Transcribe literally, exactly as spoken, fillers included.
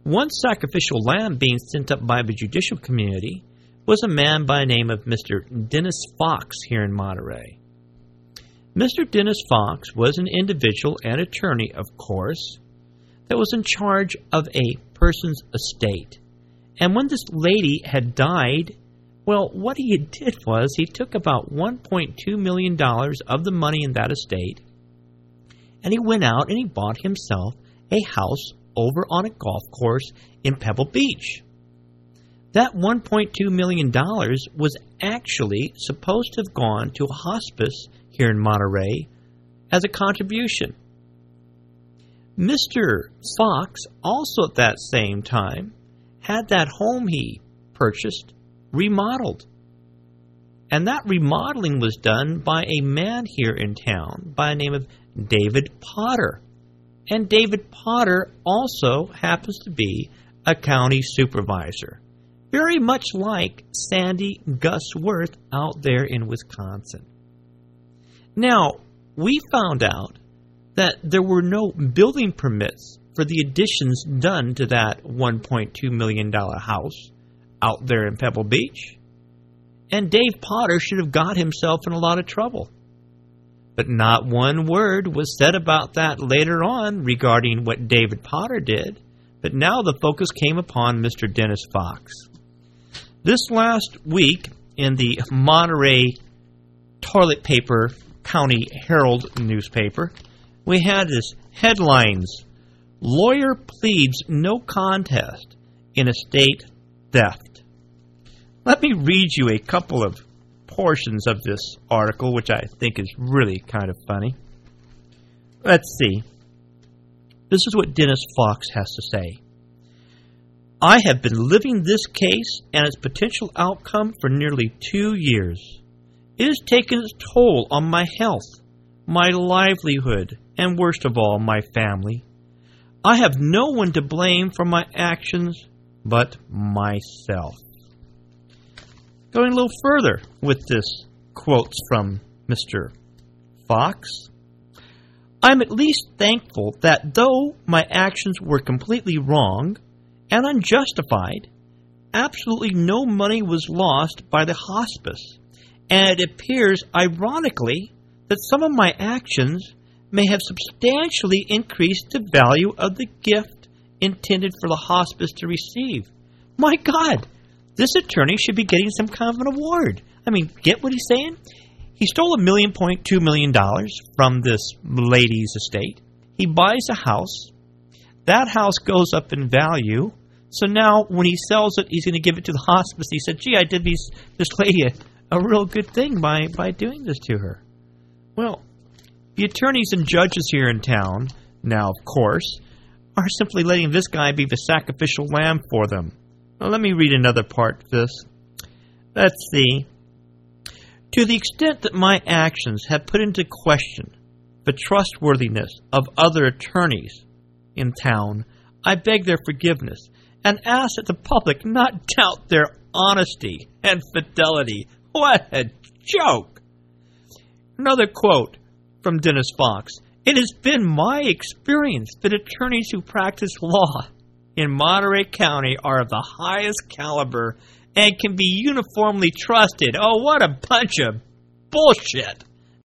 One sacrificial lamb being sent up by the judicial community was a man by the name of Mister Dennis Fox here in Monterey. Mister Dennis Fox was an individual and attorney, of course, that was in charge of a person's estate. And when this lady had died, well, what he did was he took about one point two million dollars of the money in that estate, and he went out and he bought himself a house over on a golf course in Pebble Beach. That one point two million dollars was actually supposed to have gone to a hospice here in Monterey as a contribution. Mister Fox also at that same time had that home he purchased remodeled. And that remodeling was done by a man here in town by the name of David Potter. And David Potter also happens to be a county supervisor, very much like Sandy Gus Worth out there in Wisconsin. Now, we found out that there were no building permits for the additions done to that one point two million dollars house out there in Pebble Beach. And Dave Potter should have got himself in a lot of trouble. But not one word was said about that later on regarding what David Potter did. But now the focus came upon Mister Dennis Fox. This last week in the Monterey Toilet Paper County Herald newspaper, we had this headlines, "Lawyer pleads no contest in estate theft." Let me read you a couple of portions of this article, which I think is really kind of funny. Let's see. This is what Dennis Fox has to say. "I have been living this case and its potential outcome for nearly two years. It has taken its toll on my health, my livelihood, and worst of all, my family. I have no one to blame for my actions but myself." Going a little further with this quotes from Mister Fox, "I'm at least thankful that though my actions were completely wrong and unjustified, absolutely no money was lost by the hospice, and it appears ironically that some of my actions may have substantially increased the value of the gift intended for the hospice to receive." My God! This attorney should be getting some kind of an award. I mean, get what he's saying? He stole a million point two million dollars from this lady's estate. He buys a house. That house goes up in value. So now when he sells it, he's going to give it to the hospice. He said, gee, I did these, this lady a, a real good thing by, by doing this to her. Well, the attorneys and judges here in town, now of course, are simply letting this guy be the sacrificial lamb for them. Now, let me read another part of this. Let's see. "To the extent that my actions have put into question the trustworthiness of other attorneys in town, I beg their forgiveness and ask that the public not doubt their honesty and fidelity." What a joke! Another quote from Dennis Fox. "It has been my experience that attorneys who practice law in Monterey County are of the highest caliber and can be uniformly trusted." Oh, what a bunch of bullshit.